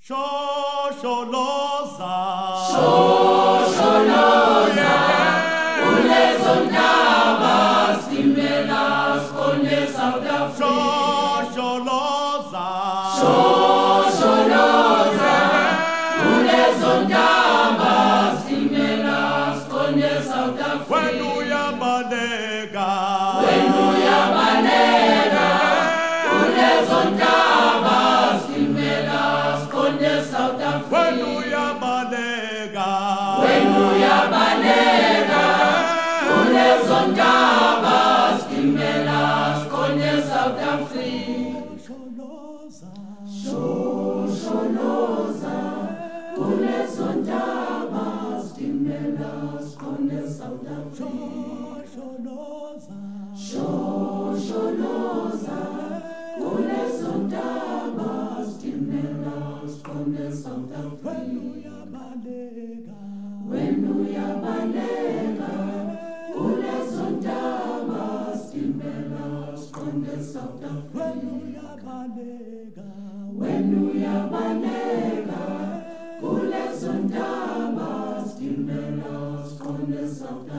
Shosholoza, Shosholoza, kulezo ndaba simela sikhonde South Africa. Shosholoza, Shosholoza, kulezo ndaba simela sikhonde South Africa. when uyabaleka, When uyabaleka, kulezo ndaba simela sikhonde South Africa. when uyabaleka, When uyabaleka, kulezo ndaba simela sikhonde South Africa. Shosholoza, kulezo ndaba simela sikhonde South Africa. Shosholoza, kulezo ndaba simela sikhonde South Africa. When uyabaleka, kulezo ndaba simela sikhonde South Africa. When uyabaleka, kulezo ndaba simela sikhonde South Africa.